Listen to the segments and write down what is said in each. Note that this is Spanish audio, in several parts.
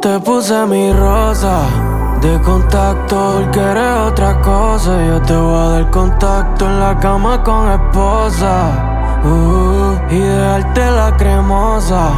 te puse mi rosa de contacto porque eres otra cosa. Yo te voy a dar contacto en la cama con esposa y dejarte la cremosa.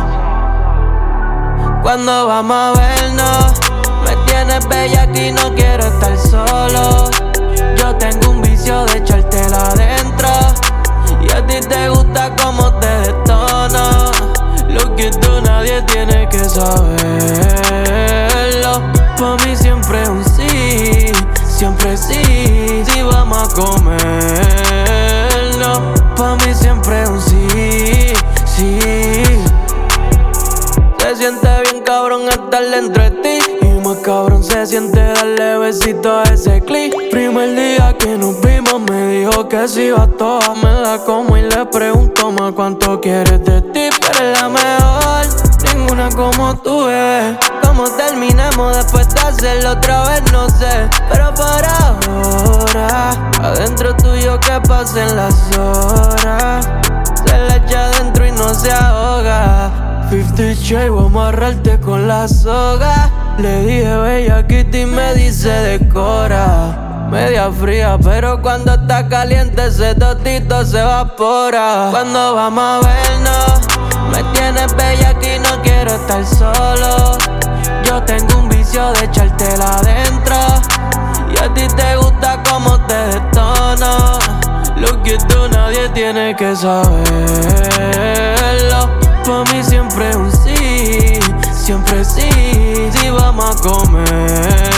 Cuando vamos a vernos, me tienes bella aquí, no quiero estar solo. Yo tengo un vicio de echártela adentro y a ti te gusta como te detono. Lo que tú nadie tiene que saberlo. Pa' mí siempre un sí, siempre sí. Si vamos a comernos, pa' mí siempre un sí, sí. Se siente bien cabrón estar dentro de ti, y más cabrón se siente darle besito a ese clip. Primer día que nos vimos me dijo que si iba toda, me la como y le pregunto más cuánto quieres de ti. Pero eres la mejor, ninguna como tú, bebé. Cómo terminemos después de hacerlo otra vez, no sé. Pero por ahora, adentro tuyo que pasen las horas. Se le echa adentro y no se ahoga. 50 Shades, voy a amarrarte con la soga. Le dije bella Kitty, me dice decora. Media fría, pero cuando está caliente ese totito se evapora. Cuando vamos a vernos, me tienes bella aquí, no quiero estar solo. Yo tengo un vicio de echártela adentro y a ti te gusta como te detono. Lo que tú nadie tiene que saberlo. Pa' mí siempre un sí, siempre sí. Si vamos a comer